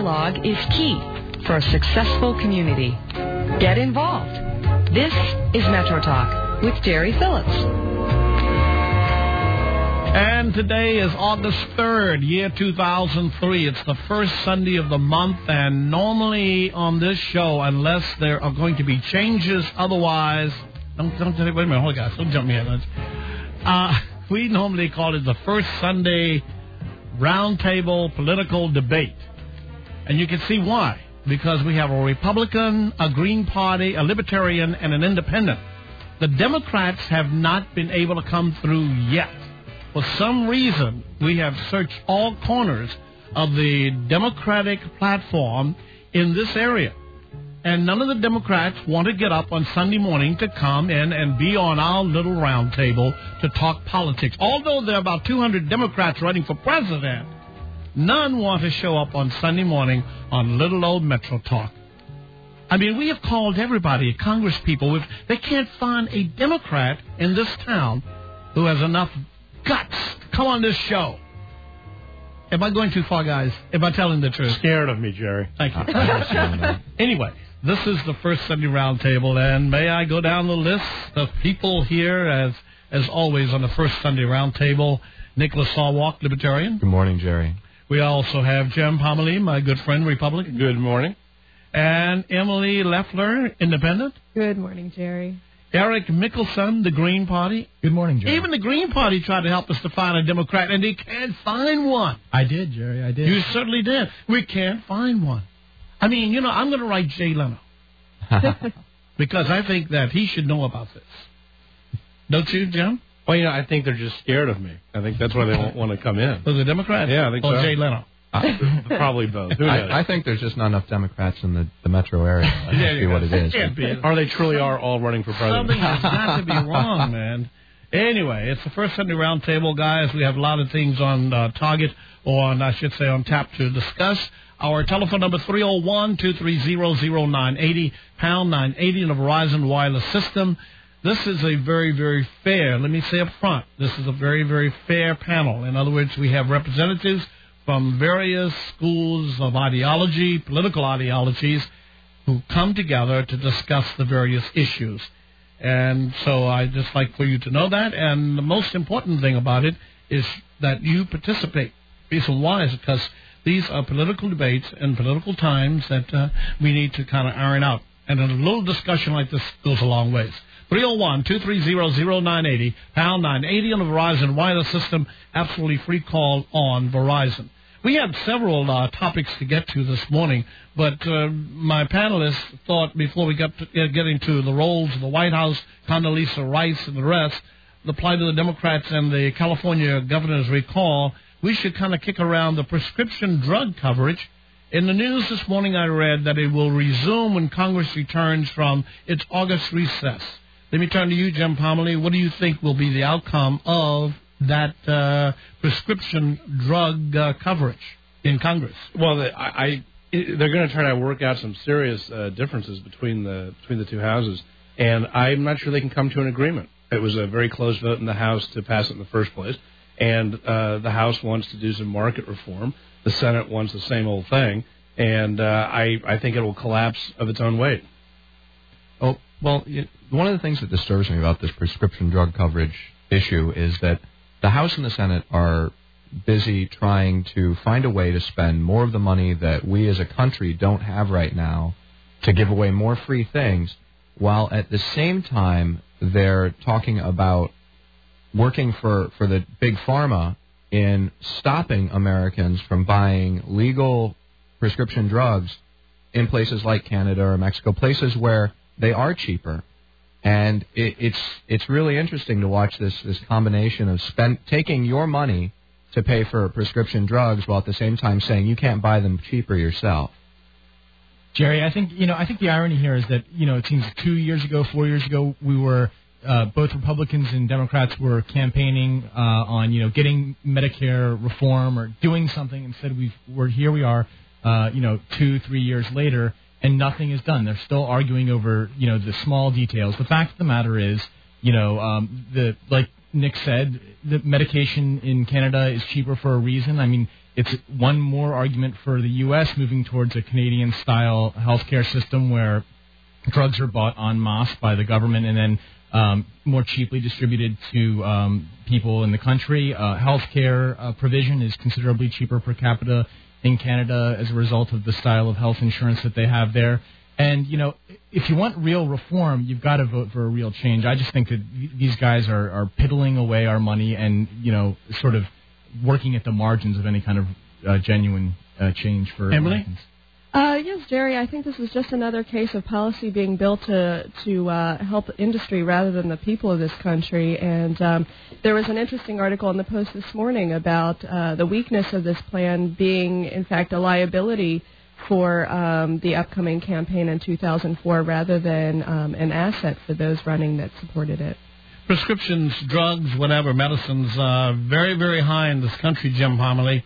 dialogue is key for a successful community. Get involved. This is Metro Talk with Jerry Phillips. And today is August 3rd, year 2003. It's the first Sunday of the month, and normally on this show, unless there are going to be changes, otherwise, wait a minute, hold on, guys, don't jump me in. We normally call it the first Sunday roundtable political debate. And you can see why. Because we have a Republican, a Green Party, a Libertarian, and an Independent. The Democrats have not been able to come through yet. For some reason, we have searched all corners of the Democratic platform in this area. And none of the Democrats want to get up on Sunday morning to come in and be on our little round table to talk politics. Although there are about 200 Democrats running for president, none want to show up on Sunday morning on little old Metro Talk. I mean, we have called everybody, Congress people. They can't find a Democrat in this town who has enough guts to come on this show. Am I going too far, guys? Am I telling the truth? Scared of me, Jerry. Thank you. Anyway, this is the first Sunday roundtable, and may I go down the list of people here, as always, on the first Sunday roundtable. Nicholas Sawalk, Libertarian. Good morning, Jerry. We also have Jim Pomerlee, my good friend, Republican. Good morning. And Emily Leffler, Independent. Good morning, Jerry. Eric Mickelson, the Green Party. Good morning, Jerry. Even the Green Party tried to help us to find a Democrat, and they can't find one. I did, Jerry, I did. You certainly did. We can't find one. I mean, you know, I'm going to write Jay Leno. Because I think that he should know about this. Don't you, Jim? Well, you know, I think they're just scared of me. I think that's why they won't want to come in. Was it Democrat? Yeah, I think so. Or Jay Leno? Probably both. Who knows? I think there's just not enough Democrats in the metro area. That must be what it is. Are they truly all running for president? Something has got to be wrong, man. Anyway, it's the first Sunday roundtable, guys. We have a lot of things on target, or on, I should say, on tap to discuss. Our telephone number 301-230-0980, pound 980 in the Verizon wireless system. This is a very, very fair, let me say up front, this is a very, very fair panel. In other words, we have representatives from various schools of ideology, political ideologies, who come together to discuss the various issues. And so I'd just like for you to know that. And the most important thing about it is that you participate. Reason why is because these are political debates and political times that we need to kind of iron out. And a little discussion like this goes a long ways. 301-230-0980, pound 980 on the Verizon wireless system, absolutely free call on Verizon. We had several topics to get to this morning, but my panelists thought before we get into the roles of the White House, Condoleezza Rice and the rest, the plight of the Democrats and the California governor's recall, we should kind of kick around the prescription drug coverage. In the news this morning, I read that it will resume when Congress returns from its August recess. Let me turn to you, Jim Pomerlee. What do you think will be the outcome of that prescription drug coverage in Congress? Well, they're going to try to work out some serious differences between the two houses, and I'm not sure they can come to an agreement. It was a very close vote in the House to pass it in the first place, and the House wants to do some market reform. The Senate wants the same old thing, and I think it will collapse of its own weight. Oh, well, one of the things that disturbs me about this prescription drug coverage issue is that the House and the Senate are busy trying to find a way to spend more of the money that we as a country don't have right now to give away more free things, while at the same time they're talking about working for the big pharma in stopping Americans from buying legal prescription drugs in places like Canada or Mexico, places where they are cheaper. And it's really interesting to watch this combination of taking your money to pay for prescription drugs while at the same time saying you can't buy them cheaper yourself. Jerry, I think the irony here is that, it seems 4 years ago, we were both Republicans and Democrats were campaigning on, getting Medicare reform or doing something. Instead, here we are, 2-3 years later, and nothing is done. They're still arguing over, the small details. The fact of the matter is, like Nick said, the medication in Canada is cheaper for a reason. I mean, it's one more argument for the U.S. moving towards a Canadian-style healthcare system where drugs are bought en masse by the government and then more cheaply distributed to people in the country. Healthcare provision is considerably cheaper per capita in Canada as a result of the style of health insurance that they have there. And, you know, if you want real reform, you've got to vote for a real change. I just think that these guys are piddling away our money and, you know, sort of working at the margins of any kind of genuine change for Emily? Americans. Yes, Jerry, I think this is just another case of policy being built to help the industry rather than the people of this country. And there was an interesting article in the Post this morning about the weakness of this plan being, in fact, a liability for the upcoming campaign in 2004 rather than an asset for those running that supported it. Prescriptions, drugs, whatever, medicines, very, very high in this country, Jim Homily.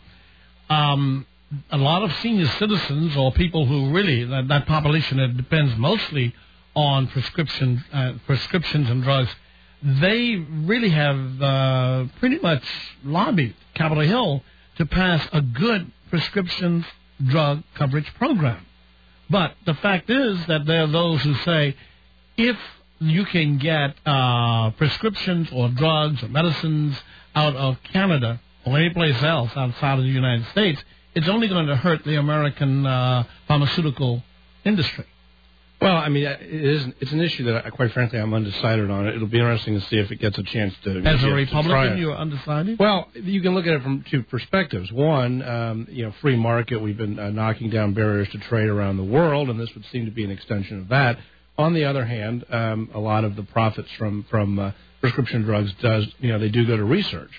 A lot of senior citizens or people who really, that population that depends mostly on prescriptions and drugs, they really have pretty much lobbied Capitol Hill to pass a good prescriptions drug coverage program. But the fact is that there are those who say if you can get prescriptions or drugs or medicines out of Canada or any place else outside of the United States, it's only going to hurt the American pharmaceutical industry. Well, I mean, it's an issue that, quite frankly, I'm undecided on. It'll be interesting to see if it gets a chance to. As a Republican, you're undecided? Well, you can look at it from two perspectives. One, free market. We've been knocking down barriers to trade around the world, and this would seem to be an extension of that. On the other hand, a lot of the profits from prescription drugs they do go to research.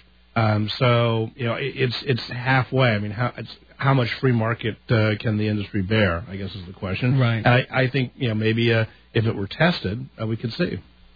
So it's halfway. I mean, how much free market can the industry bear, I guess is the question. Right. And I think, maybe if it were tested, we could see.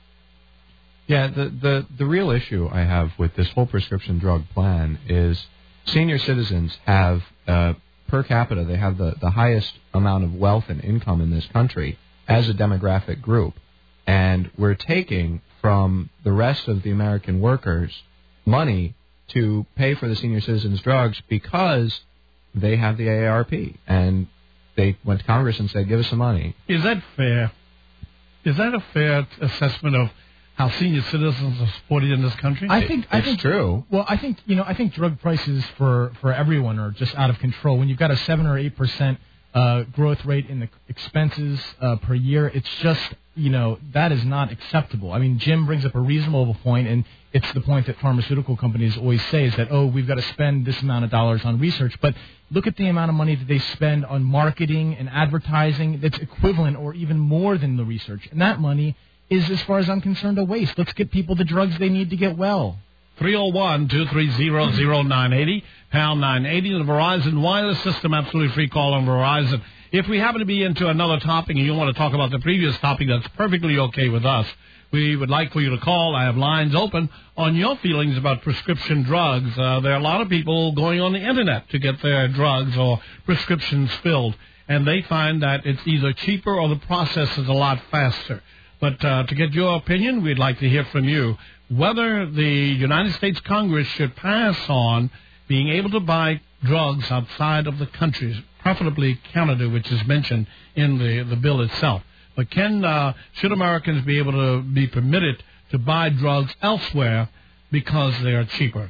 Yeah, the real issue I have with this whole prescription drug plan is senior citizens have, per capita, they have the highest amount of wealth and income in this country as a demographic group. And we're taking from the rest of the American workers money to pay for the senior citizens' drugs because they have the AARP. And they went to Congress and said, give us some money. Is that fair? Is that a fair assessment of how senior citizens are supported in this country? I think true. Well, I think drug prices for everyone are just out of control. When you've got a 7 or 8% growth rate in the expenses per year, it's just, that is not acceptable. I mean, Jim brings up a reasonable point, and it's the point that pharmaceutical companies always say is that, we've got to spend this amount of dollars on research. But look at the amount of money that they spend on marketing and advertising that's equivalent or even more than the research. And that money is, as far as I'm concerned, a waste. Let's get people the drugs they need to get well. 301-230-0980, pound 980, the Verizon wireless system, absolutely free call on Verizon. If we happen to be into another topic and you want to talk about the previous topic, that's perfectly okay with us. We would like for you to call. I have lines open on your feelings about prescription drugs. There are a lot of people going on the Internet to get their drugs or prescriptions filled, and they find that it's either cheaper or the process is a lot faster. But to get your opinion, we'd like to hear from you whether the United States Congress should pass on being able to buy drugs outside of the country, preferably Canada, which is mentioned in the bill itself. But should Americans be able to be permitted to buy drugs elsewhere because they are cheaper?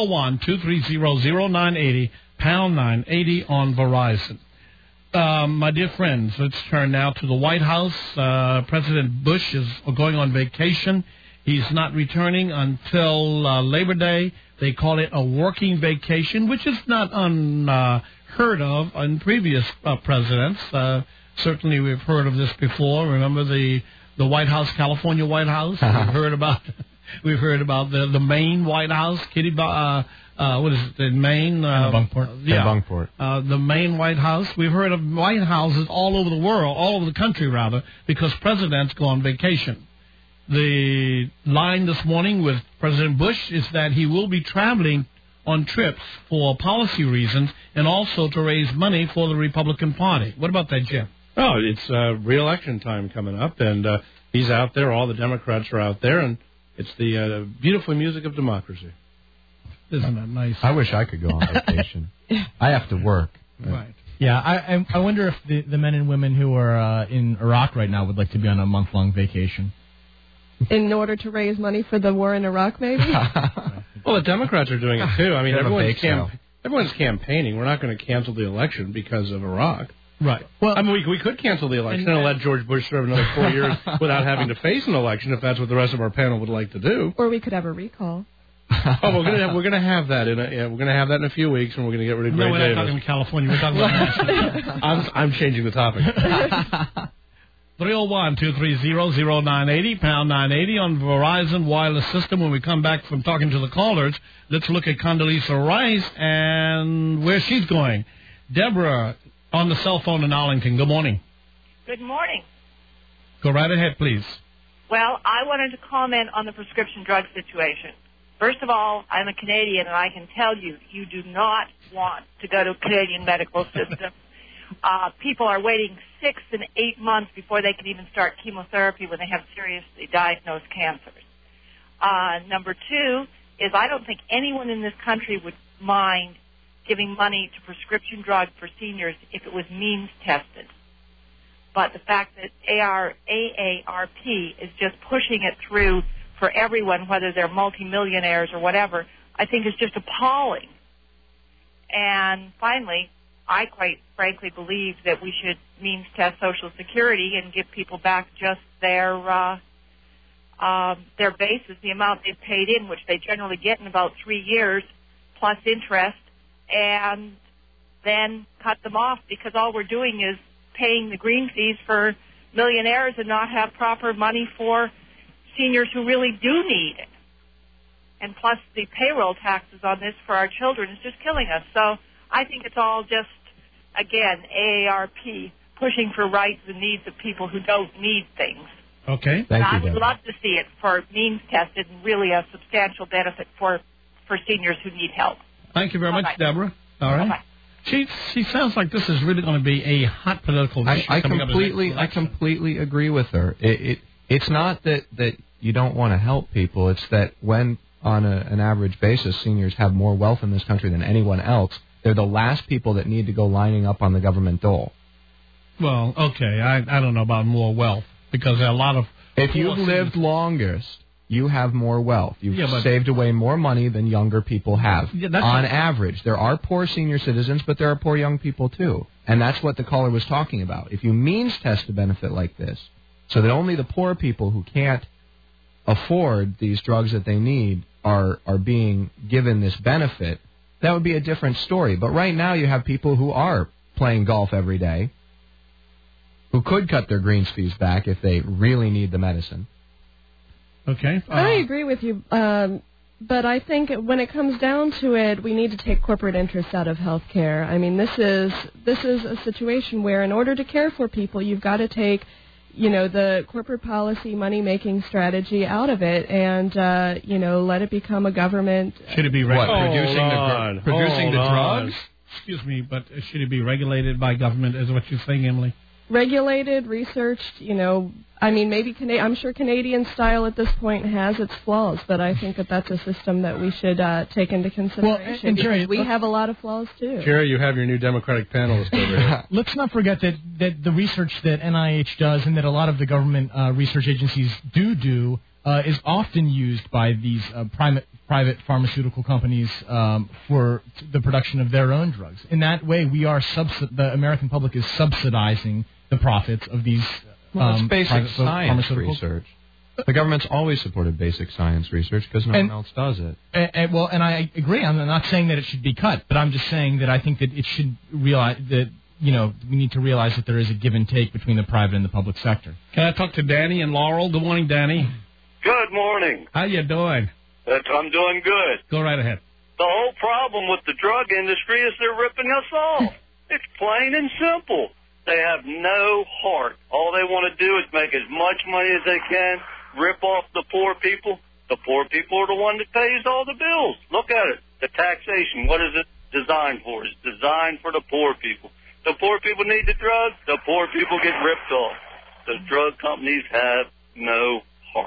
301-230-0980, pound 980 on Verizon. My dear friends, let's turn now to the White House. President Bush is going on vacation. He's not returning until Labor Day. They call it a working vacation, which is not unheard of in previous presidents. Certainly we've heard of this before. Remember the White House, California White House? We've heard about the Maine White House, what is it, in Maine? Bunkport. Yeah, Bunkport. The Maine White House. We've heard of White Houses all over the world, all over the country, rather, because presidents go on vacation. The line this morning with President Bush is that he will be traveling on trips for policy reasons and also to raise money for the Republican Party. What about that, Jim? Oh, it's re-election time coming up, and he's out there. All the Democrats are out there, and It's the beautiful music of democracy. Isn't that nice? I wish I could go on vacation. I have to work. Right. Yeah, I wonder if the men and women who are in Iraq right now would like to be on a month-long vacation. In order to raise money for the war in Iraq, maybe? Well, the Democrats are doing it, too. I mean, They everyone's campaigning. We're not going to cancel the election because of Iraq. Right. Well, I mean, we could cancel the election and let George Bush serve another 4 years without having to face an election if that's what the rest of our panel would like to do. Or we could have a recall. Oh, we're gonna have that in a few weeks, and we're gonna get rid of Gray No, we're not Davis. talking California. We're talking about I'm changing the topic. 301-230-0980, pound 980 on Verizon Wireless System. When we come back from talking to the callers, let's look at Condoleezza Rice and where she's going. Deborah on the cell phone in Arlington. Good morning. Good morning. Go right ahead, please. Well, I wanted to comment on the prescription drug situation. First of all, I'm a Canadian, and I can tell you, you do not want to go to a Canadian medical system. People are waiting 6 and 8 months before they can even start chemotherapy when they have seriously diagnosed cancers. Number two is I don't think anyone in this country would mind giving money to prescription drugs for seniors if it was means tested. But the fact that AARP is just pushing it through for everyone, whether they're multimillionaires or whatever, I think is just appalling. And finally, I quite frankly believe that we should means test Social Security and give people back just their basis, the amount they've paid in, which they generally get in about 3 years, plus interest, and then cut them off, because all we're doing is paying the green fees for millionaires and not have proper money for seniors who really do need it. And plus the payroll taxes on this for our children is just killing us. So I think it's all just, again, AARP pushing for rights and needs of people who don't need things. Okay. Thank I you, would Deborah. love to see it for means tested and really a substantial benefit for seniors who need help. Thank you very much, Bye-bye. Deborah. All right. Bye-bye. She sounds like this is really going to be a hot political issue. I coming up in the next completely election. agree with her. It's not that you don't want to help people. It's that when, on an average basis, seniors have more wealth in this country than anyone else, they're the last people that need to go lining up on the government dole. Well, okay. I don't know about more wealth, because there are a lot of... If poor you've lived seniors- longest, you have more wealth. You've Yeah, but- saved away more money than younger people have. Yeah, that's on what- average. There are poor senior citizens, but there are poor young people too. And that's what the caller was talking about. If you means test a benefit like this, so that only the poor people who can't afford these drugs that they need are being given this benefit, that would be a different story. But right now you have people who are playing golf every day, who could cut their greens fees back if they really need the medicine. Okay. I agree with you, but I think when it comes down to it, we need to take corporate interests out of health care. I mean, this is a situation where in order to care for people, you've got to take, the corporate policy money-making strategy out of it and, let it become a government. Should it be What, regulated? producing the drugs? Excuse me, but should it be regulated by government, is what you're saying, Emily? Regulated, researched, maybe I'm sure Canadian style at this point has its flaws, but I think that's a system that we should take into consideration. and Jerry, because we have a lot of flaws too. Jerry, you have your new Democratic panelist over here. Let's not forget that the research that NIH does and that a lot of the government research agencies do is often used by these private pharmaceutical companies for the production of their own drugs. In that way, the American public is subsidizing the profits of these Well, it's basic private science pharmaceuticals. research. The government's always supported basic science research because no one else does it. And I agree. I'm not saying that it should be cut, but I'm just saying that I think that it should realize that, we need to realize that there is a give and take between the private and the public sector. Can I talk to Danny and Laurel? Good morning, Danny. Good morning. How you doing? I'm doing good. Go right ahead. The whole problem with the drug industry is they're ripping us off. It's plain and simple. They have no heart. All they want to do is make as much money as they can, rip off the poor people. The poor people are the one that pays all the bills. Look at it. The taxation, what is it designed for? It's designed for the poor people. The poor people need the drugs. The poor people get ripped off. The drug companies have no heart.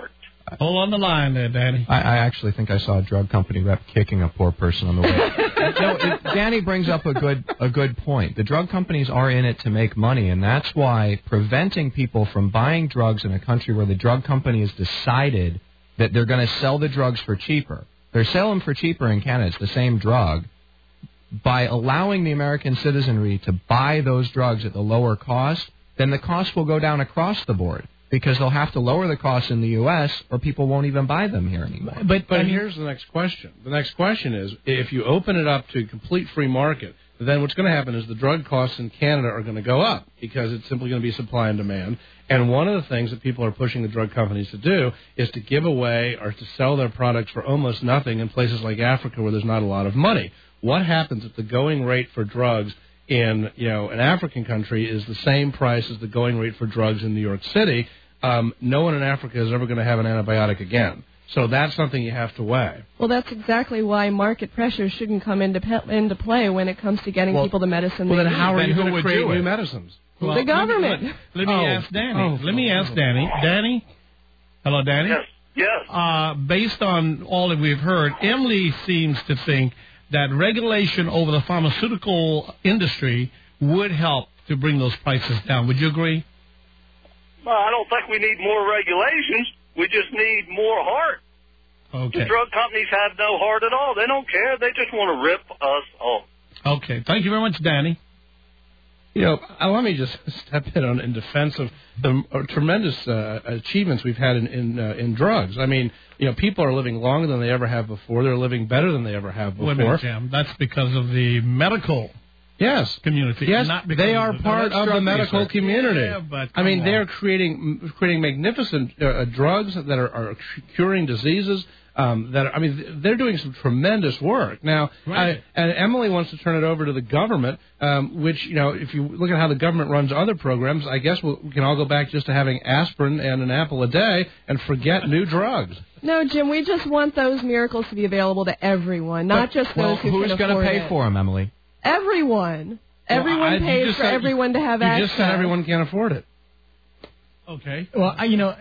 Hold on the line there, Danny. I actually think I saw a drug company rep kicking a poor person on the way. Danny brings up a good point. The drug companies are in it to make money, and that's why preventing people from buying drugs in a country where the drug company has decided that they're going to sell the drugs for cheaper. They're selling them for cheaper in Canada. It's the same drug. By allowing the American citizenry to buy those drugs at the lower cost, then the cost will go down across the board because they'll have to lower the cost in the U.S. or people won't even buy them here anymore. But here's the next question. The next question is, if you open it up to complete free market, then what's going to happen is the drug costs in Canada are going to go up because it's simply going to be supply and demand. And one of the things that people are pushing the drug companies to do is to give away or to sell their products for almost nothing in places like Africa where there's not a lot of money. What happens if the going rate for drugs in an African country is the same price as the going rate for drugs in New York City? No one in Africa is ever going to have an antibiotic again. So that's something you have to weigh. Well, that's exactly why market pressure shouldn't come into play when it comes to getting people the medicine they need. Well, then how are you going to create new medicines? Well, the government. Let me ask Danny. Danny? Hello, Danny? Yes. Based on all that we've heard, Emily seems to think that regulation over the pharmaceutical industry would help to bring those prices down. Would you agree? Well, I don't think we need more regulations. We just need more heart. Okay. The drug companies have no heart at all. They don't care. They just want to rip us off. Okay. Thank you very much, Danny. Let me just step in defense of the tremendous achievements we've had in drugs. I mean, people are living longer than they ever have before. They're living better than they ever have before. Wait a minute, Jim. That's because of the medical community. Yes, not they are part of the medical community. Yeah, but I mean, they're creating magnificent drugs that are curing diseases. They're doing some tremendous work. Now, right. And Emily wants to turn it over to the government, which, if you look at how the government runs other programs, I guess we can all go back just to having aspirin and an apple a day and forget new drugs. No, Jim, we just want those miracles to be available to everyone, not just those who can afford it. Who's going to pay for them, Emily? Everyone. Everyone pays for everyone to have access. You just said everyone can't afford it. Okay. Well,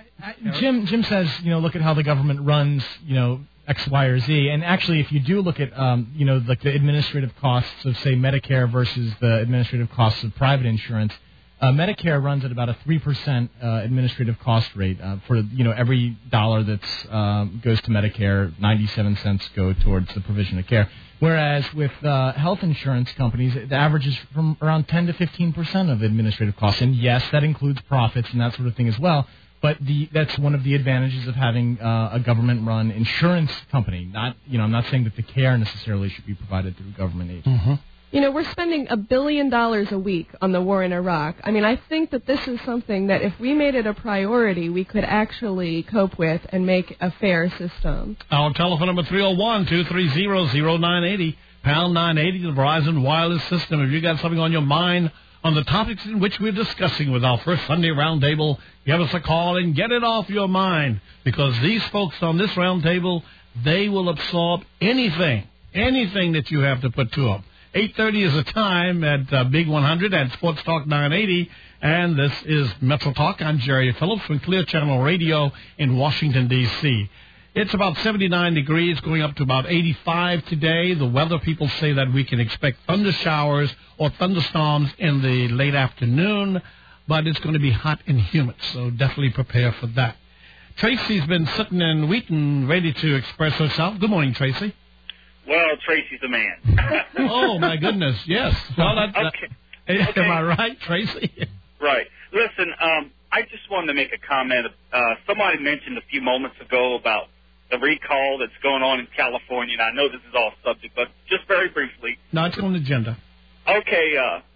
Jim says, look at how the government runs, X, Y, or Z. And actually, if you do look at, like the administrative costs of, say, Medicare versus the administrative costs of private insurance, Medicare runs at about a 3% administrative cost rate for every dollar that goes to Medicare. 97 cents go towards the provision of care. Whereas with health insurance companies, the average is from around 10 to 15% of administrative costs. And yes, that includes profits and that sort of thing as well. But that's one of the advantages of having a government-run insurance company. I'm not saying that the care necessarily should be provided through government agencies. Mm-hmm. We're spending $1 billion a week on the war in Iraq. I mean, I think that this is something that if we made it a priority, we could actually cope with and make a fair system. Our telephone number 301-230-0980, pound 980, the Verizon wireless system. If you got something on your mind on the topics in which we're discussing with our first Sunday roundtable, give us a call and get it off your mind, because these folks on this roundtable, they will absorb anything that you have to put to them. 8:30 is the time at Big 100 and Sports Talk 980, and this is Metro Talk. I'm Jerry Phillips from Clear Channel Radio in Washington, D.C. It's about 79 degrees, going up to about 85 today. The weather people say that we can expect thunder showers or thunderstorms in the late afternoon, but it's going to be hot and humid, so definitely prepare for that. Tracy's been sitting in Wheaton ready to express herself. Good morning, Tracy. Well, Tracy's the man. Oh, my goodness, yes. Well, okay. Am I right, Tracy? Right. Listen, I just wanted to make a comment. Somebody mentioned a few moments ago about the recall that's going on in California, and I know this is off subject, but just very briefly. No, it's on the agenda. Okay,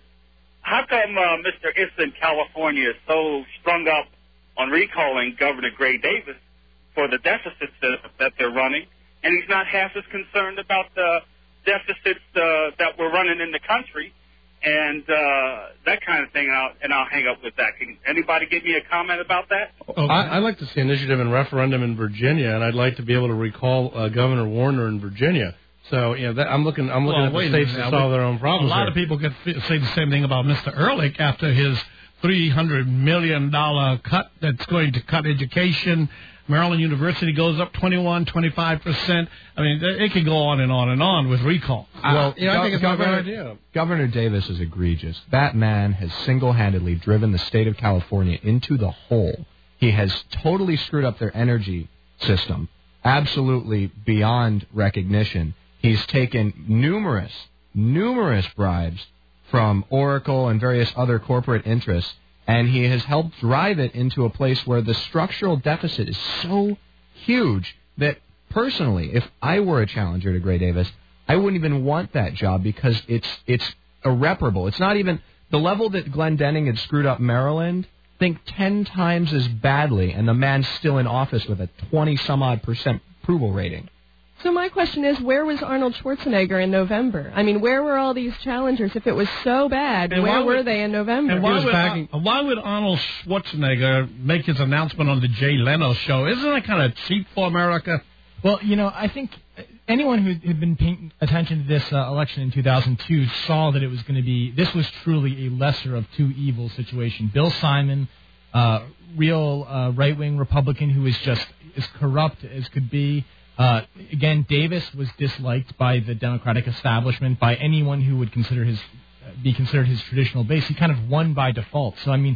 how come Mr. Issa in California is so strung up on recalling Governor Gray Davis for the deficits that they're running, and he's not half as concerned about the deficits that we're running in the country and that kind of thing, and I'll hang up with that. Can anybody give me a comment about that? Okay. I'd like to see initiative and referendum in Virginia, and I'd like to be able to recall Governor Warner in Virginia. So, I'm looking at the states to solve their own problems. A lot of people could say the same thing about Mr. Ehrlich after his $300 million cut that's going to cut education. Maryland University goes up 25%. I mean, it can go on and on and on with recall. Well, I think it's a good idea. Governor Davis is egregious. That man has single-handedly driven the state of California into the hole. He has totally screwed up their energy system, absolutely beyond recognition. He's taken numerous bribes from Oracle and various other corporate interests, and he has helped drive it into a place where the structural deficit is so huge that, personally, if I were a challenger to Gray Davis, I wouldn't even want that job because it's irreparable. It's not even the level that Glenn Denning had screwed up Maryland. Think 10 times as badly, and the man's still in office with a 20-some-odd% approval rating. So my question is, where was Arnold Schwarzenegger in November? I mean, where were all these challengers? If it was so bad, where were they in November? And why would Arnold Schwarzenegger make his announcement on the Jay Leno show? Isn't that kind of cheap for America? Well, I think anyone who had been paying attention to this election in 2002 saw that it was going to be, this was truly a lesser of two evils situation. Bill Simon, real right-wing Republican who is just as corrupt as could be. Again, Davis was disliked by the Democratic establishment, by anyone who would be considered his traditional base. He kind of won by default. So, I mean,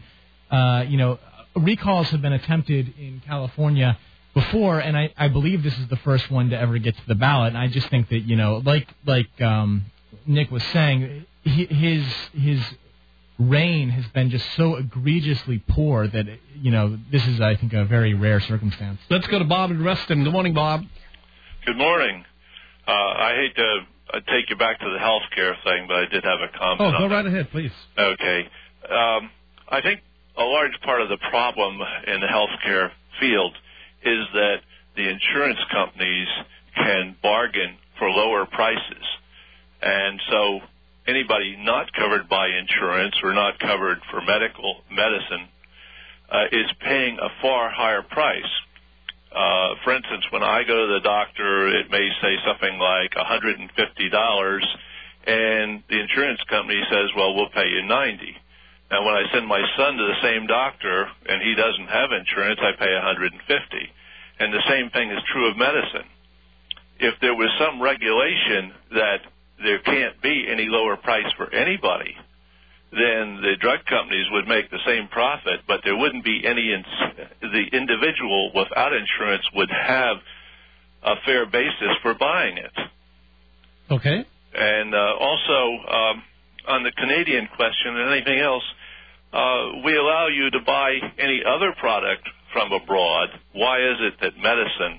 recalls have been attempted in California before, and I believe this is the first one to ever get to the ballot. And I just think that, like Nick was saying, his reign has been just so egregiously poor that, this is, I think, a very rare circumstance. Let's go to Bob in Reston. Good morning, Bob. Good morning. I hate to take you back to the health care thing, but I did have a comment. Oh, go right ahead, please. Okay. I think a large part of the problem in the health care field is that the insurance companies can bargain for lower prices. And so anybody not covered by insurance or not covered for medicine is paying a far higher price. For instance, when I go to the doctor, it may say something like $150, and the insurance company says, well, we'll pay you $90. Now, when I send my son to the same doctor and he doesn't have insurance, I pay $150. And the same thing is true of medicine. If there was some regulation that there can't be any lower price for anybody, then the drug companies would make the same profit, but there wouldn't be any, the individual without insurance would have a fair basis for buying it. Okay. And also, on the Canadian question and anything else, we allow you to buy any other product from abroad. Why is it that medicine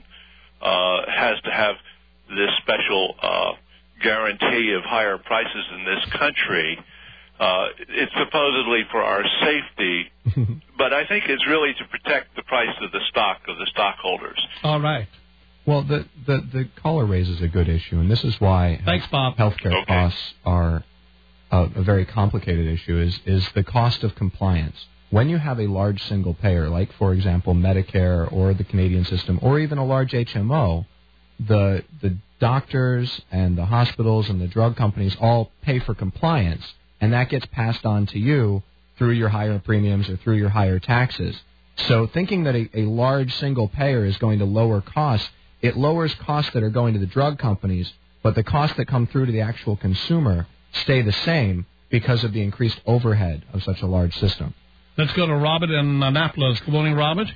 has to have this special guarantee of higher prices in this country? It's supposedly for our safety, but I think it's really to protect the price of the stock of the stockholders. All right. Well, the caller raises a good issue, and this is why healthcare costs are a very complicated issue, is the cost of compliance. When you have a large single payer, like, for example, Medicare or the Canadian system, or even a large HMO, the doctors and the hospitals and the drug companies all pay for compliance, and that gets passed on to you through your higher premiums or through your higher taxes. So thinking that a large single payer is going to lower costs, it lowers costs that are going to the drug companies, but the costs that come through to the actual consumer stay the same because of the increased overhead of such a large system. Let's go to Robert in Annapolis. Good morning, Robert.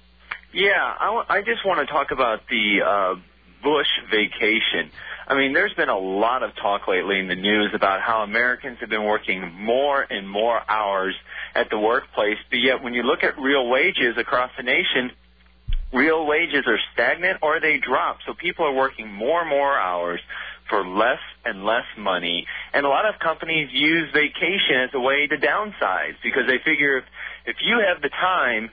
Yeah, I just want to talk about the Bush vacation. I mean, there's been a lot of talk lately in the news about how Americans have been working more and more hours at the workplace, but yet when you look at real wages across the nation, real wages are stagnant or they drop. So people are working more and more hours for less and less money. And a lot of companies use vacation as a way to downsize because they figure if you have the time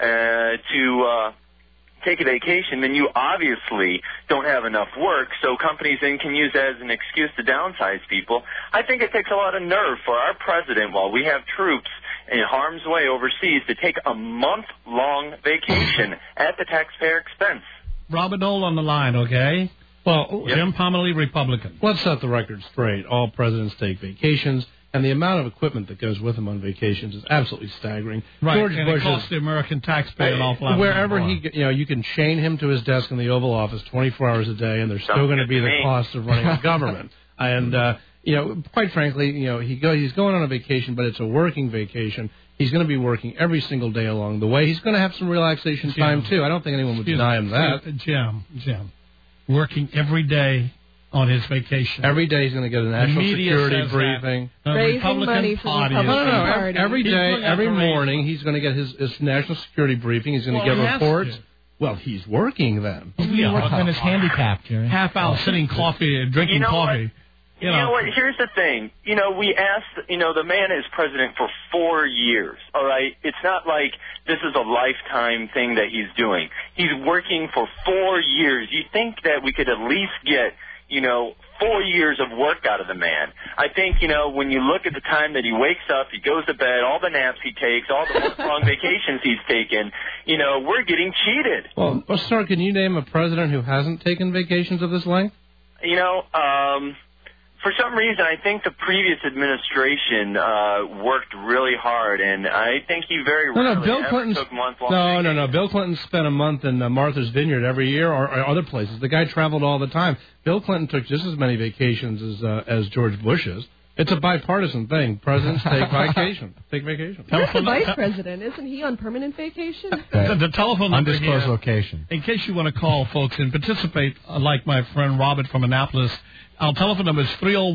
to take a vacation, then you obviously don't have enough work, so companies then can use that as an excuse to downsize people. I think it takes a lot of nerve for our president, while we have troops in harm's way overseas, to take a month-long vacation at the taxpayer expense. Robert Dole on the line, okay? Well, Jim Pomerly, Republican. Let's set the record straight. All presidents take vacations, And the amount of equipment that goes with him on vacations is absolutely staggering. Right, George and Bush it costs the American taxpayer an awful lot. Wherever you can chain him to his desk in the Oval Office 24 hours a day, and there's still going to be the cost of running a government. And quite frankly, he's going on a vacation, but it's a working vacation. He's going to be working every single day along the way. He's going to have some relaxation time too. I don't think anyone would deny him that. Jim, working every day on his vacation. Every day he's going to get a national security briefing. Raising money for the Republican Party. Every day, every morning, he's going to get his national security briefing. He's going to get reports. Well, he's working then. He's working on his handicap, Jerry. Half hour sitting drinking coffee. You know what? Here's the thing. We asked, the man is president for 4 years, all right? It's not like this is a lifetime thing that he's doing. He's working for 4 years. You think that we could at least get, 4 years of work out of the man. I think, when you look at the time that he wakes up, he goes to bed, all the naps he takes, all the long vacations he's taken, we're getting cheated. Well, sir, can you name a president who hasn't taken vacations of this length? For some reason, I think the previous administration worked really hard, and I think he very rarely took month-long vacations. No. Bill Clinton spent a month in Martha's Vineyard every year, or other places. The guy traveled all the time. Bill Clinton took just as many vacations as George Bush is. It's a bipartisan thing. Presidents take vacation. Where's the vice president? Isn't he on permanent vacation? The telephone number undisclosed here, location. In case you want to call, folks, and participate, like my friend Robert from Annapolis, our telephone number is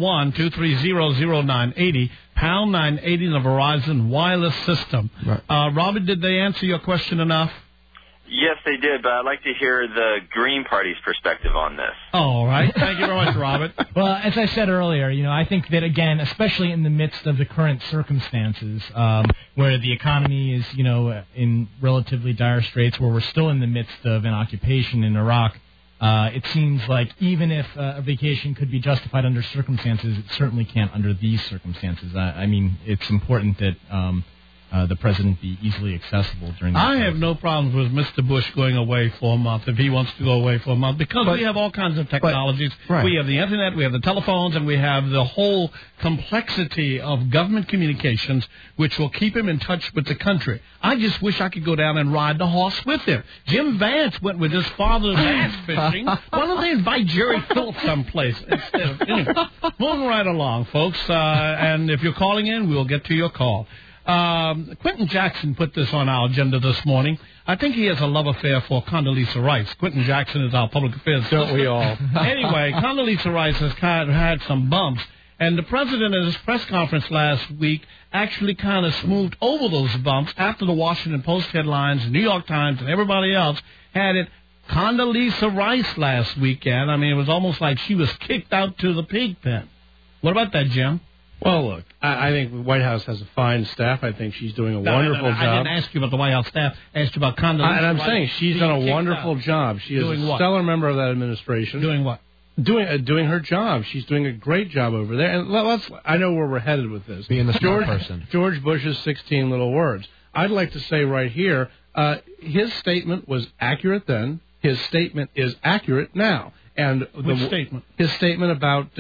301-230-0980, pound 980 in the Verizon wireless system. Right. Robert, did they answer your question enough? Yes, they did, but I'd like to hear the Green Party's perspective on this. All right. Thank you very much, Robert. Well, as I said earlier, I think that, again, especially in the midst of the current circumstances, where the economy is, in relatively dire straits, where we're still in the midst of an occupation in Iraq, it seems like even if a vacation could be justified under circumstances, it certainly can't under these circumstances. I mean, it's important that the president be easily accessible during the I have no problems with Mr. Bush going away for a month if he wants to go away for a month, because we have all kinds of technologies. Right. We have the Internet, we have the telephones, and we have the whole complexity of government communications, which will keep him in touch with the country. I just wish I could go down and ride the horse with him. Jim Vance went with his father Vance fishing. Why don't they invite Jerry Phillips someplace instead of... Anyway, moving right along, folks, and if you're calling in, we'll get to your call. Quentin Jackson put this on our agenda this morning. I think he has a love affair for Condoleezza Rice. Quentin Jackson is our public affairs. Don't we all? Anyway, Condoleezza Rice has kind of had some bumps, and the president at his press conference last week actually kind of smoothed over those bumps after the Washington Post headlines, the New York Times, and everybody else had it Condoleezza Rice last weekend. I mean, it was almost like she was kicked out to the pig pen. What about that, Jim? Well, look, I think the White House has a fine staff. I think she's doing a wonderful job. I didn't ask you about the White House staff. I asked you about Condoleezza. And I'm saying she's done a wonderful job. She is a stellar member of that administration. Doing what? Doing her job. She's doing a great job over there. And I know where we're headed with this. Being the smart person. George Bush's 16 little words. I'd like to say right here, his statement was accurate then. His statement is accurate now. And which statement? His statement about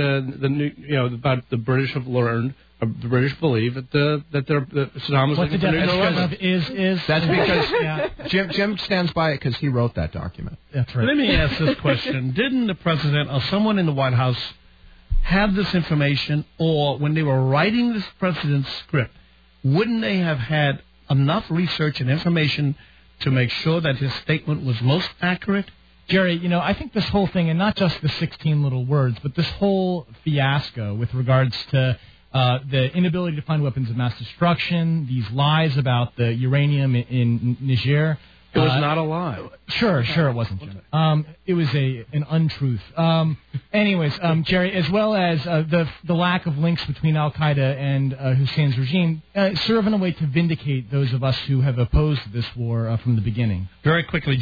about the British have learned, the British believe that Saddam was looking for nuclear weapons. That's because Jim stands by it because he wrote that document. That's right. Let me ask this question: didn't the president or someone in the White House have this information, or when they were writing this president's script, wouldn't they have had enough research and information to make sure that his statement was most accurate? Jerry, I think this whole thing, and not just the 16 little words, but this whole fiasco with regards to the inability to find weapons of mass destruction, these lies about the uranium in Niger. It was not a lie. Sure, it wasn't, Jim. It was an untruth. Anyways, Jerry, as well as the lack of links between Al-Qaeda and Hussein's regime, serve in a way to vindicate those of us who have opposed this war from the beginning. Very quickly, Jim.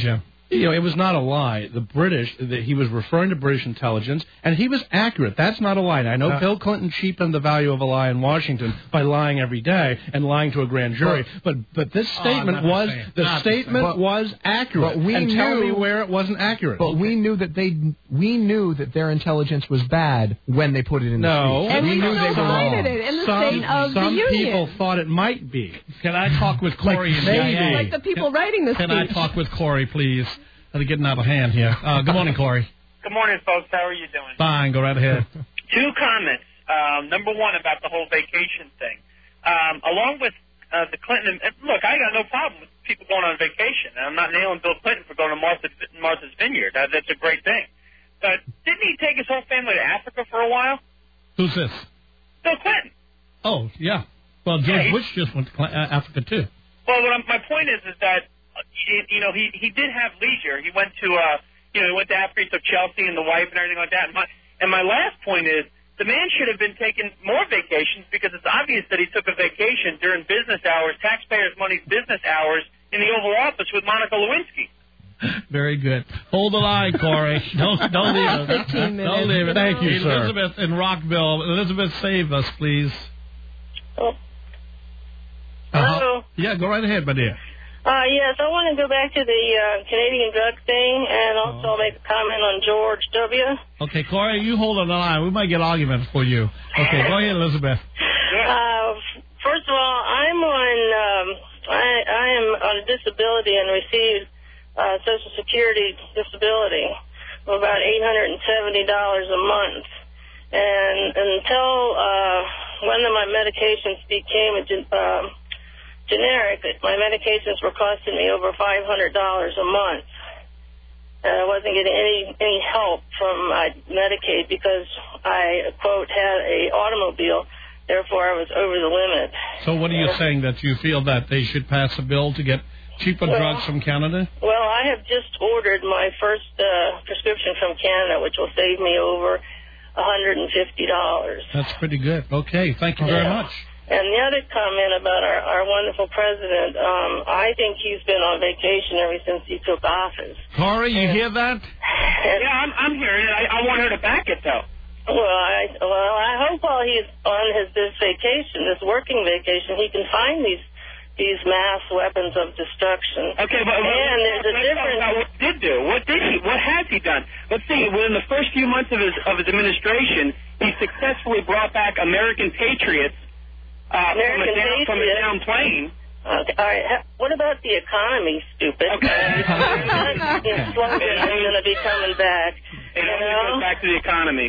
it was not a lie. The British, he was referring to British intelligence, and he was accurate. That's not a lie. And I know Bill Clinton cheapened the value of a lie in Washington by lying every day and lying to a grand jury. But this statement was accurate. But we tell me where it wasn't accurate. But we knew that their intelligence was bad when they put it in the speech. And we knew they were wrong. it in the State of the Union. Some people thought it might be. Can I talk with Corey and CIA? Like the people writing this speech. Can I talk with Corey, please? They're getting out of hand here. Good morning, Corey. Good morning, folks. How are you doing? Fine. Go right ahead. 2 comments. Number one, about the whole vacation thing. Along with the Clinton, look, I got no problem with people going on vacation. I'm not nailing Bill Clinton for going to Martha's Vineyard. That's a great thing. But didn't he take his whole family to Africa for a while? Who's this? Bill Clinton. Oh, yeah. Well, George Bush just went to Africa, too. Well, my point is that, he did have leisure. He went to, he went to Africa, he took Chelsea and the wife and everything like that. And my last point is, the man should have been taking more vacations because it's obvious that he took a vacation during business hours, taxpayers' money business hours, in the Oval Office with Monica Lewinsky. Very good. Hold the line, Corey. Don't leave it. 15 minutes. Don't leave it. Thank you, sir. Elizabeth in Rockville. Elizabeth, save us, please. Oh. Hello. Yeah, go right ahead, my dear. Yes, I want to go back to the Canadian drug thing and also make a comment on George W. Okay, Corey, you hold on the line. We might get arguments for you. Okay, go ahead, Elizabeth. First of all, I am on a disability and receive Social Security disability of about $870 a month. And until one of my medications became generic, my medications were costing me over $500 a month. I wasn't getting any help from my Medicaid because I, quote, had a automobile. Therefore, I was over the limit. So what are you saying, that you feel that they should pass a bill to get cheaper drugs from Canada? Well, I have just ordered my first prescription from Canada, which will save me over $150. That's pretty good. Okay, thank you very much. And the other comment about our wonderful president, I think he's been on vacation ever since he took office. Corey, you hear that? Yeah, I'm hearing it. I want her to back it, though. Well, I hope while he's on this vacation, this working vacation, he can find these mass weapons of destruction. Okay, but and there's a difference. What he did do? What did he? What has he done? Let's see. Within the first few months of his administration, he successfully brought back American patriots. From a down plane. Okay, all right. What about the economy, stupid? Okay. Slogan is going to be coming back. It only goes back to the economy.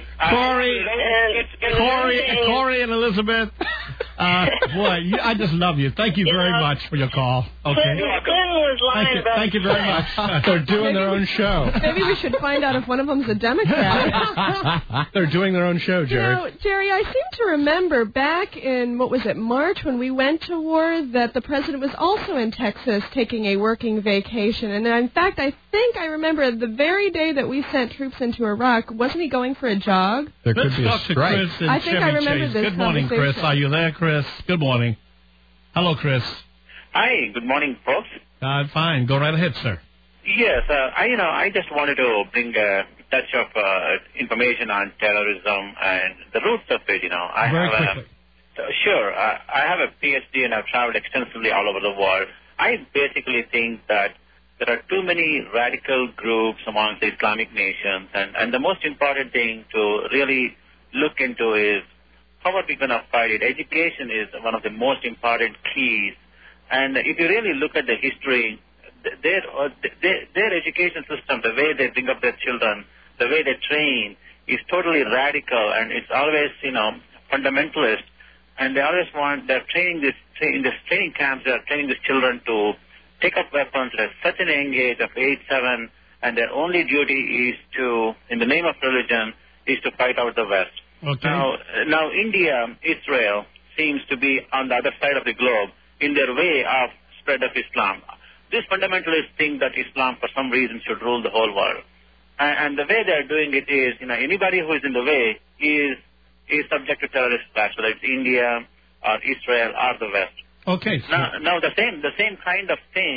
Corey and Elizabeth. Boy, I just love you. Thank you very much for your call. Okay. Clinton was lying about. Thank you very much. They're doing their own show. Maybe we should find out if one of them's a Democrat. They're doing their own show, Jerry. Jerry, I seem to remember back in, March when we went to war, that the president was also in Texas taking a working vacation. And in fact, I think I remember the very day that we sent troops into Iraq, wasn't he going for a jog? There could be a talk to strike. Chris and I think Chevy I remember Chase. this Good morning, Chris. Are you there, Chris? Good morning. Hello, Chris. Hi. Good morning, folks. Fine. Go right ahead, sir. Yes. I just wanted to bring a touch of information on terrorism and the roots of it. Very quickly. Sure. I have a PhD and I've traveled extensively all over the world. I basically think that there are too many radical groups among the Islamic nations, and the most important thing to really look into is how are we going to fight it. Education is one of the most important keys, and if you really look at the history, their education system, the way they bring up their children, the way they train, is totally radical, and it's always, fundamentalist, and they always want, they're training in this training camps, they're training these children to take up weapons at such an young age of 8, 7, and their only duty is to, in the name of religion, is to fight out the West. Okay. Now India, Israel, seems to be on the other side of the globe in their way of spread of Islam. These fundamentalists think that Islam, for some reason, should rule the whole world. And the way they're doing it is, anybody who is in the way is subject to terrorist attacks, whether it's India or Israel or the West. Okay. Now the same kind of thing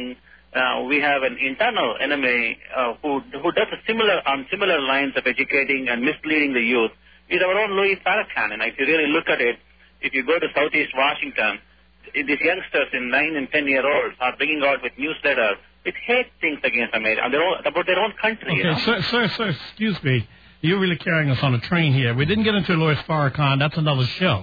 we have an internal enemy who does on similar lines of educating and misleading the youth. Is our own Louis Farrakhan. And if you really look at it, if you go to Southeast Washington, these youngsters in 9 and 10-year-olds are bringing out with newsletters with hate things against America, about their own country. Okay, sir, excuse me. You're really carrying us on a train here. We didn't get into Louis Farrakhan. That's another show.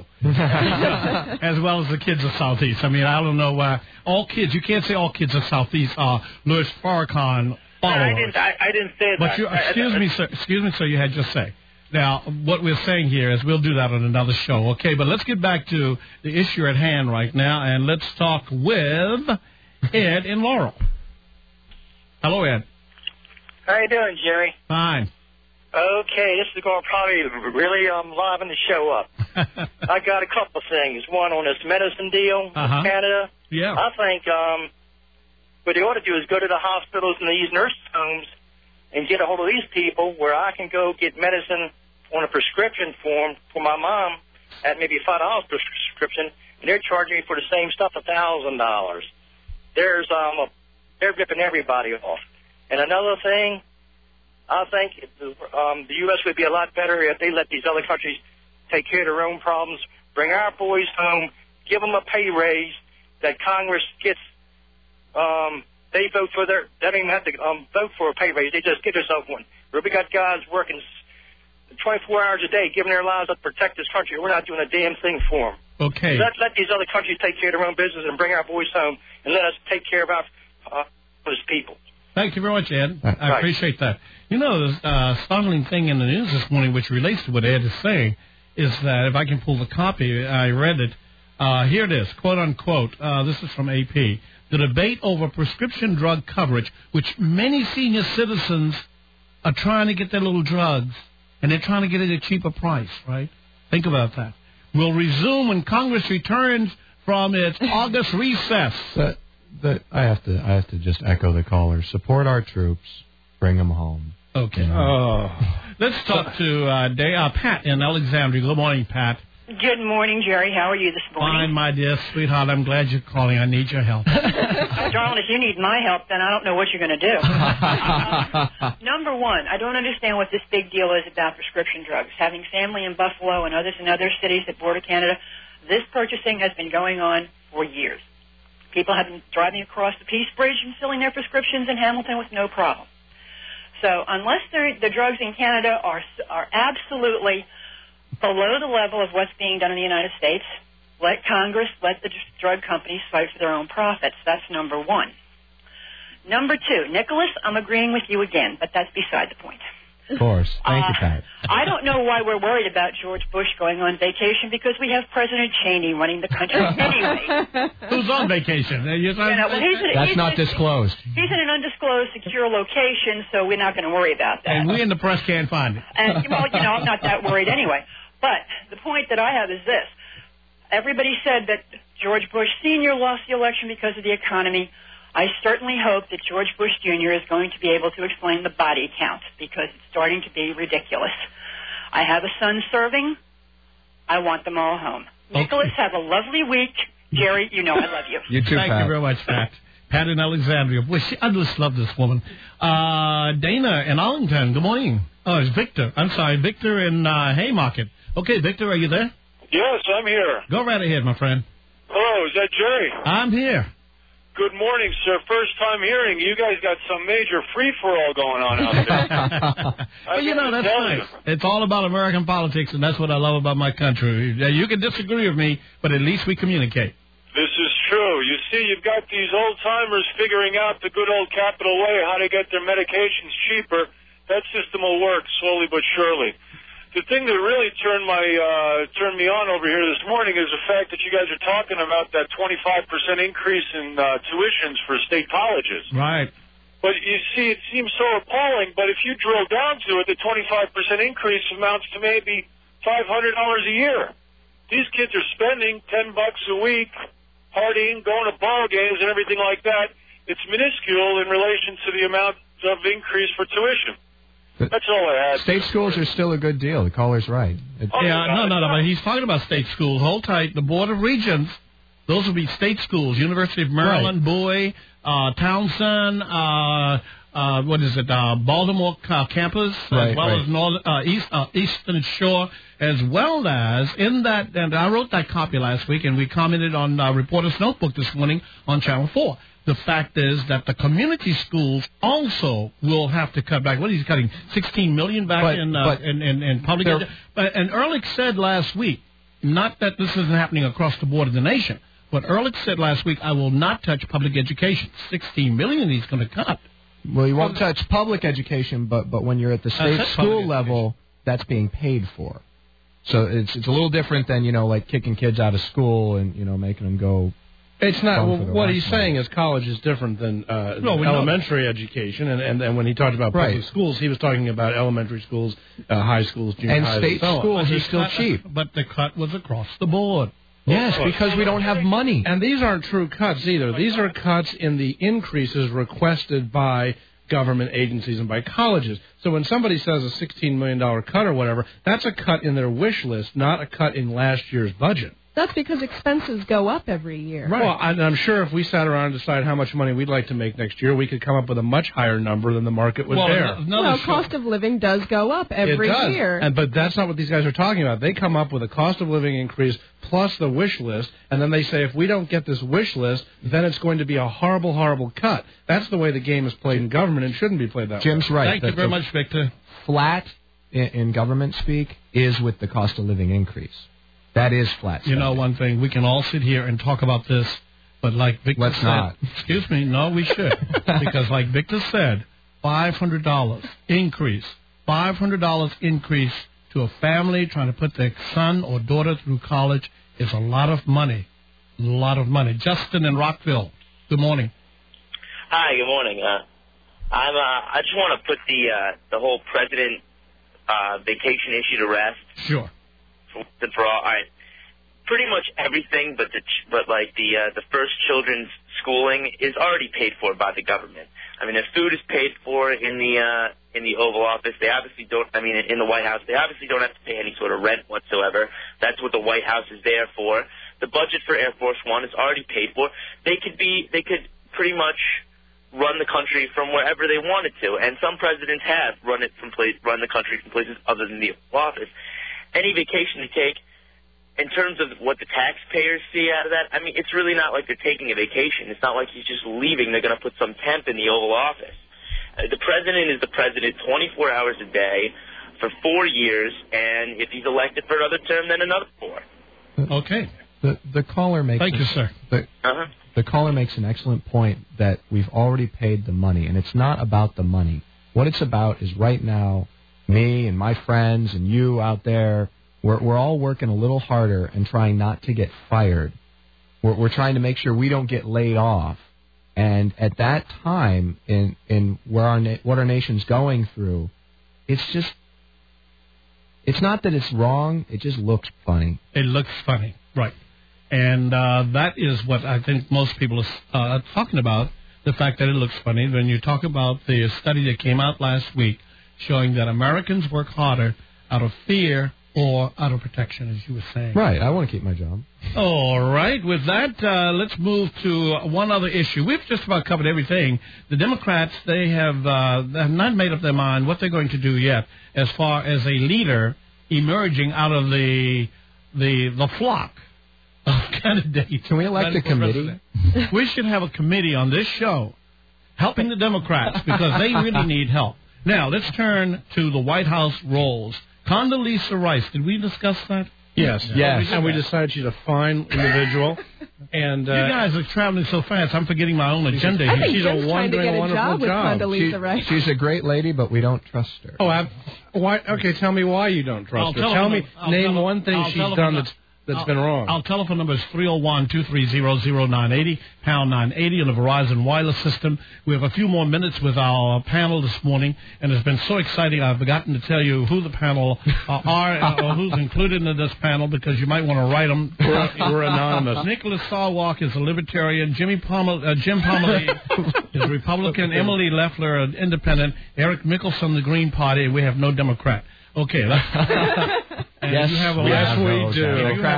As well as the kids of Southeast. I mean, I don't know. All kids, you can't say all kids of Southeast are Louis Farrakhan followers. I didn't say but that. Excuse me, sir, you had just say. Now, what we're saying here is we'll do that on another show, okay? But let's get back to the issue at hand right now, and let's talk with Ed in Laurel. Hello, Ed. How you doing, Jerry? Fine. Okay, this is going to probably really liven the show up. I got a couple things. One on this medicine deal in Canada. Yeah. I think what they ought to do is go to the hospitals and these nursing homes and get a hold of these people where I can go get medicine on a prescription form for my mom at maybe $5 per prescription, and they're charging me for the same stuff $1,000. They're ripping everybody off. And another thing, I think the U.S. would be a lot better if they let these other countries take care of their own problems, bring our boys home, give them a pay raise that Congress gets. They vote for they don't even have to vote for a pay raise. They just get themselves one. We got guys working 24 hours a day, giving their lives up to protect this country. We're not doing a damn thing for them. Okay. Let these other countries take care of their own business and bring our boys home, and let us take care of our people. Thank you very much, Ed. I appreciate that. You know, the startling thing in the news this morning, which relates to what Ed is saying, is that if I can pull the copy, I read it. Here it is, quote unquote. This is from AP. The debate over prescription drug coverage, which many senior citizens are trying to get their little drugs, and they're trying to get it at a cheaper price, right? Think about that. Will resume when Congress returns from its August recess. I have to just echo the caller. Support our troops. Bring them home. Okay. Let's talk to Pat in Alexandria. Good morning, Pat. Good morning, Jerry. How are you this morning? Fine, my dear sweetheart. I'm glad you're calling. I need your help. Darling, if you need my help, then I don't know what you're going to do. Number one, I don't understand what this big deal is about prescription drugs. Having family in Buffalo and others in other cities that border Canada, this purchasing has been going on for years. People have been driving across the Peace Bridge and filling their prescriptions in Hamilton with no problem. So unless the drugs in Canada are absolutely below the level of what's being done in the United States, let Congress, let the drug companies fight for their own profits. That's number one. Number two, Nicholas, I'm agreeing with you again, but that's beside the point. Of course. Thank you, Pat. I don't know why we're worried about George Bush going on vacation, because we have President Cheney running the country anyway. Who's on vacation? That's not disclosed. He's in an undisclosed secure location, so we're not going to worry about that. And we in the press can't find it. And, I'm not that worried anyway. But the point that I have is this. Everybody said that George Bush Sr. lost the election because of the economy. I certainly hope that George Bush Jr. is going to be able to explain the body count, because it's starting to be ridiculous. I have a son serving. I want them all home. Okay. Nicholas, have a lovely week. Jerry, I love you. You too, Thank you very much, Pat. Pat in Alexandria. Boy, I just love this woman. Dana in Arlington. Good morning. Oh, it's Victor. I'm sorry, Victor in Haymarket. Okay, Victor, are you there? Yes, I'm here. Go right ahead, my friend. Hello, is that Jerry? I'm here. Good morning, sir. First time hearing. You guys got some major free-for-all going on out there. Well, that's nice. It's all about American politics, and that's what I love about my country. You can disagree with me, but at least we communicate. This is true. You see, you've got these old-timers figuring out the good old Capital Way, how to get their medications cheaper. That system will work slowly but surely. The thing that really turned me on over here this morning is the fact that you guys are talking about that 25% increase in tuitions for state colleges. Right. But you see, it seems so appalling, but if you drill down to it, the 25% increase amounts to maybe $500 a year. These kids are spending $10 a week, partying, going to ball games and everything like that. It's minuscule in relation to the amount of increase for tuition. That's all I had. State schools are still a good deal. The caller's right. No, but he's talking about state schools. Hold tight. The Board of Regents, those will be state schools. University of Maryland, Bowie, Townsend, Baltimore campus, as well as Eastern Shore, as well as in that, and I wrote that copy last week, and we commented on Reporter's Notebook this morning on Channel 4. The fact is that the community schools also will have to cut back. What is he cutting? $16 million back in public education? And Ehrlich said last week, not that this isn't happening across the board in the nation, but Ehrlich said last week, I will not touch public education. $16 million he's going to cut. Well, you won't touch public education, but when you're at the state school level, that's being paid for. So it's a little different than, like kicking kids out of school and, making them go. It's not. Well, what he's saying is college is different than elementary education, and when he talked about public schools, he was talking about elementary schools, high schools, junior highs, and state schools are still cheap. But the cut was across the board. Yes, because we don't have money. And these aren't true cuts either. These are cuts in the increases requested by government agencies and by colleges. So when somebody says a $16 million cut or whatever, that's a cut in their wish list, not a cut in last year's budget. That's because expenses go up every year. Right. Well, I'm sure if we sat around and decided how much money we'd like to make next year, we could come up with a much higher number than the market would bear. Cost of living does go up every year. But that's not what these guys are talking about. They come up with a cost of living increase plus the wish list, and then they say if we don't get this wish list, then it's going to be a horrible, horrible cut. That's the way the game is played in government and shouldn't be played that way. Jim's right. Thank you very much, Victor. Flat in government speak is with the cost of living increase. That is flat spending. You know one thing, we can all sit here and talk about this, but like Victor said... not. Excuse me, no, we should. Because like Victor said, $500 increase. $500 increase to a family trying to put their son or daughter through college is a lot of money. A lot of money. Justin in Rockville, good morning. Hi, good morning. I just want to put the whole president vacation issue to rest. Sure. For all, all right. Pretty much everything, but the first children's schooling is already paid for by the government. I mean, the food is paid for in the Oval Office. They obviously don't. I mean, in the White House, they obviously don't have to pay any sort of rent whatsoever. That's what the White House is there for. The budget for Air Force One is already paid for. They could pretty much run the country from wherever they wanted to, and some presidents have run the country from places other than the Oval Office. Any vacation they take, in terms of what the taxpayers see out of that, I mean, it's really not like they're taking a vacation. It's not like he's just leaving. They're going to put some temp in the Oval Office. The president is the president 24 hours a day for 4 years, and if he's elected for another term, then another 4. Okay. The caller makes... Thank you, sir. The caller makes an excellent point that we've already paid the money, and it's not about the money. What it's about is right now... me and my friends and you out there, we're all working a little harder and trying not to get fired. We're trying to make sure we don't get laid off. And at that time, in where what our nation's going through, it's not that it's wrong. It just looks funny. It looks funny, right? And that is what I think most people are talking about. The fact that it looks funny. When you talk about the study that came out last week, showing that Americans work harder out of fear or out of protection, as you were saying. Right. I want to keep my job. All right. With that, let's move to one other issue. We've just about covered everything. The Democrats, they have not made up their mind what they're going to do yet as far as a leader emerging out of the flock of candidates. Can we elect a committee? We should have a committee on this show helping the Democrats because they really need help. Now, let's turn to the White House roles. Condoleezza Rice, did we discuss that? Yes. And we decided she's a fine individual. And you guys are traveling so fast, I'm forgetting my own agenda. I think she's Jim's trying to get a job with Condoleezza Rice. She's a great lady, but we don't trust her. Okay, tell me why you don't trust her. Name one thing she's done that's been wrong. Our telephone number is 301-230-0980, pound 980 on the Verizon wireless system. We have a few more minutes with our panel this morning, and it's been so exciting I've forgotten to tell you who the panel are or who's included in this panel because you might want to write them. We're anonymous. Nicholas Sarwark is a Libertarian. Jim Pomerlee is a Republican. Emily Leffler, an Independent. Eric Mickelson, the Green Party. And we have no Democrat. Okay, yes, you have a yes, we do.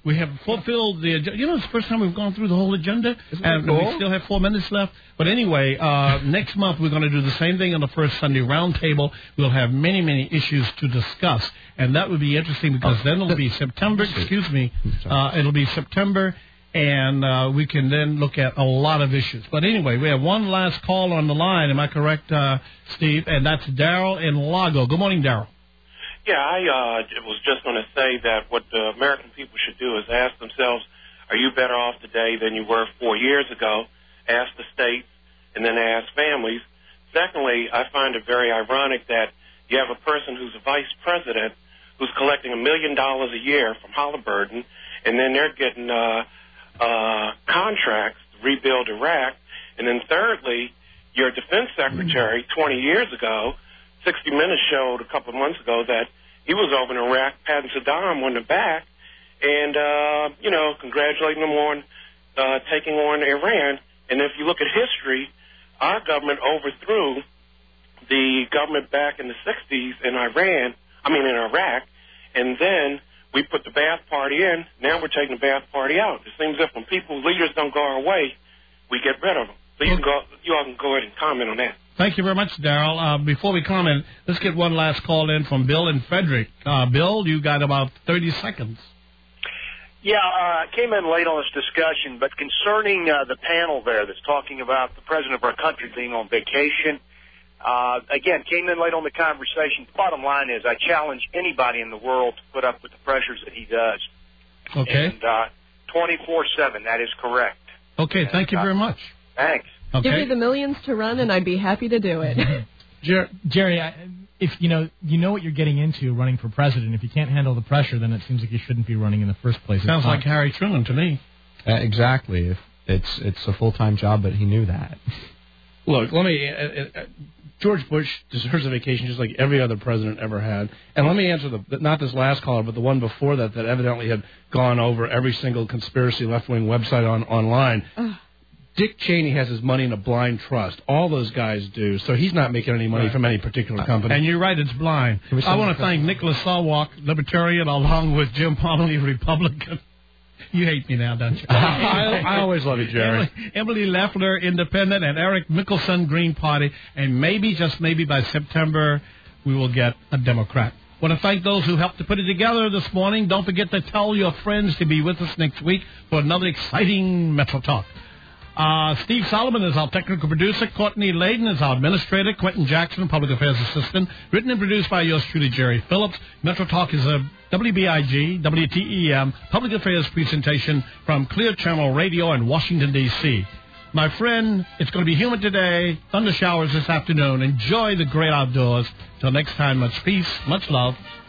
We have fulfilled the agenda. You know, it's the first time we've gone through the whole agenda, and cool? we still have 4 minutes left. But anyway, next month we're going to do the same thing on the first Sunday roundtable. We'll have many, many issues to discuss, and that would be interesting because then it'll be September. Excuse me, it'll be September, and we can then look at a lot of issues. But anyway, we have one last call on the line. Am I correct, Steve? And that's Daryl in Lago. Good morning, Daryl. Yeah, I was just going to say that what the American people should do is ask themselves, are you better off today than you were 4 years ago? Ask the states, and then ask families. Secondly, I find it very ironic that you have a person who's a vice president who's collecting $1 million a year from Halliburton, and then they're getting contracts to rebuild Iraq. And then thirdly, your defense secretary 20 years ago, 60 Minutes showed a couple of months ago that he was over in Iraq patting Saddam on the back and, congratulating him on taking on Iran. And if you look at history, our government overthrew the government back in the 60s in Iraq, and then we put the Ba'ath Party in. Now we're taking the Ba'ath Party out. It seems as if when leaders don't go our way, we get rid of them. So you all can go ahead and comment on that. Thank you very much, Daryl. Before we comment, let's get one last call in from Bill and Frederick. Bill, you got about 30 seconds. Yeah, I came in late on this discussion, but concerning the panel there that's talking about the president of our country being on vacation, again, came in late on the conversation. The bottom line is I challenge anybody in the world to put up with the pressures that he does. Okay. And 24/7, that is correct. Okay, and, thank you very much. Thanks. Okay. Give me the millions to run, and I'd be happy to do it. Jerry, if you know what you're getting into running for president, if you can't handle the pressure, then it seems like you shouldn't be running in the first place. Sounds like Harry Truman to me. Exactly. It's a full-time job, but he knew that. Look, George Bush deserves a vacation just like every other president ever had. And let me answer not this last caller, but the one before that evidently had gone over every single conspiracy left-wing website online. Dick Cheney has his money in a blind trust. All those guys do. So he's not making any money from any particular company. And you're right, it's blind. I want to thank Nicholas Sawalk, Libertarian, along with Jim Pomerly, Republican. You hate me now, don't you? I always love you, Jerry. Emily Leffler, Independent, and Eric Mickelson, Green Party. And maybe, just maybe, by September, we will get a Democrat. I want to thank those who helped to put it together this morning. Don't forget to tell your friends to be with us next week for another exciting Metro Talk. Steve Solomon is our technical producer. Courtney Layden is our administrator. Quentin Jackson, public affairs assistant. Written and produced by yours truly, Jerry Phillips. Metro Talk is a WBIG, WTEM, public affairs presentation from Clear Channel Radio in Washington, D.C. My friend, it's going to be humid today. Thunder showers this afternoon. Enjoy the great outdoors. Till next time, much peace, much love.